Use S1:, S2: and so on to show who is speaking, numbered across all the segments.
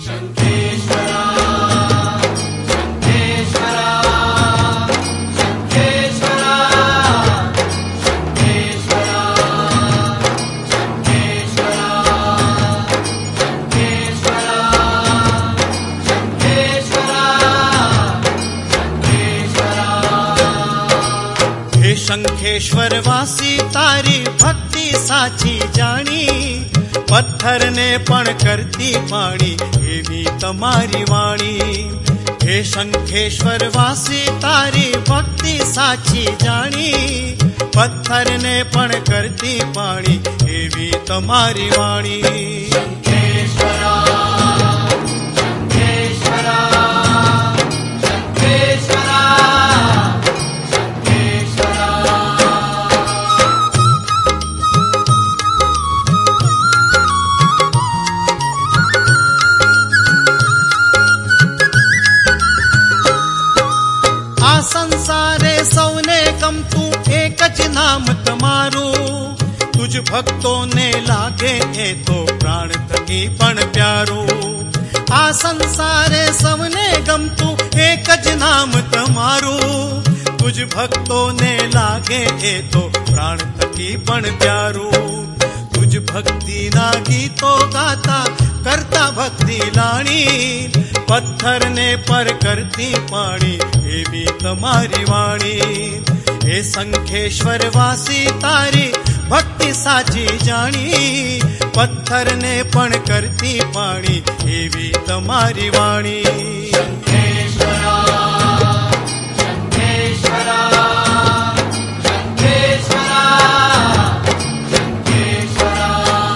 S1: शंखेश्वर वासी तारी भक्ति साची जाणी, पत्थर ने पण करती पाणी एवी तमारी वाणी। हे शंखेश्वर वासी तारी भक्ति साची जाणी, पत्थर ने पण करती पाणी एवी तमारी वाणी। शंखेश्वरा शंखेश्वरा शंखेश्वरा संसारे सौने गमतू एक ज नाम तमारू, तुझ भक्तों ने लागे ए तो प्राण थकी पण प्यारू। आ संसारे सौने गमतू एक ज नाम तमारू, तुझ भक्तों ने लागे ए तो प्राण थकी पण प्यारू। तुझ भक्ति ना गीतो गाता करता भक्ति लाणी, पत्थर ने पर करती पाणी एवी तमारी वाणी। हे शंखेश्वर वासी तारी भक्ति साची जाणी, पत्थर ने पण करती पाणी एवी तमारी वाणी। शंखेश्वरा शंखेश्वरा शंखेश्वरा शंखेश्वरा।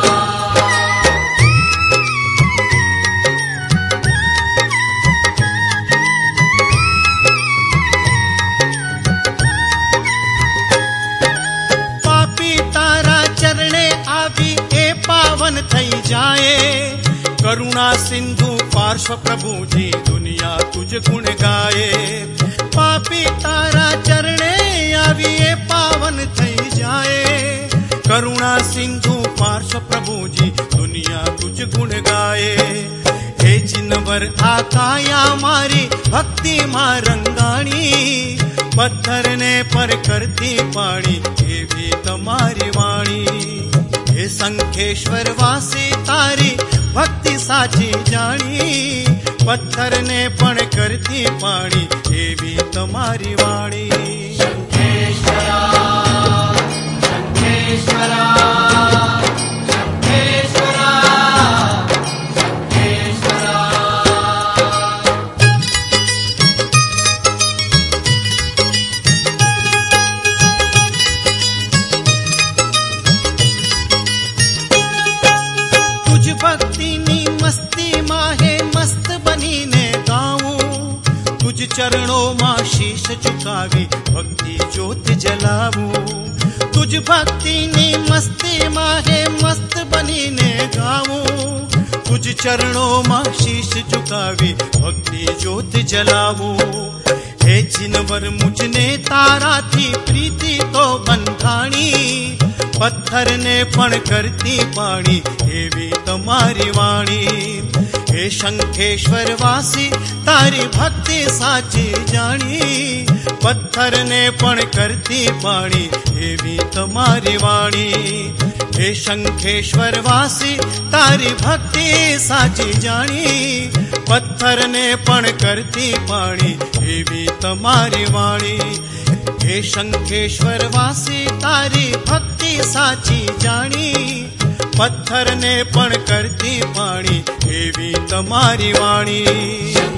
S1: पावन थई जाए करुणा सिंधु पार्श्व प्रभु जी दुनिया तुझ गुण गाए। पापी तारा चरणे आविए पावन थई जाए, करुणा सिंधु पार्श्व प्रभु जी दुनिया तुझ गुण गाए। हे जिनवर आकाया मारी भक्ति मां रंगाणी, पत्थर ने पर करती पाणी एवी तमारी वाणी। हे शंखेश्वर वासी तारी भक्ति साची जाणी, पत्थर ने पण करती पाणी एवी तमारी वाणी। शंखेश्वरा शंखेश्वरा शंखेश्वरा शंखेश्वरा। भक्ति नी मस्ती माहे मस्त बनी ने गाऊं, तुझ चरणों मां शीश झुकावी भक्ति ज्योत जलाऊं। तुझ भक्ति नी मस्ती माहे मस्त बनी ने गाऊं, तुझ चरणों मां शीश झुकावी भक्ति ज्योत जलाऊं। हे जिनवर मुझने तारा थी प्रीति तो बंधाणी, पत्थर ने पण करती पाणी एवी तमारी वाणी। हे शंखेश्वर वासी तारी भक्ति साची जाणी, पत्थर ने पण करती पाणी एवी तमारी वाणी। हे शंखेश्वर वासी तारी भक्ति साची जाणी, पत्थर ने पण करती पाणी एवी तमारी वाणी। हे शंखेश्वर वासी तारी भक्ति साची जाणी, पत्थर ने पण करती पाणी एवी तमारी वाणी।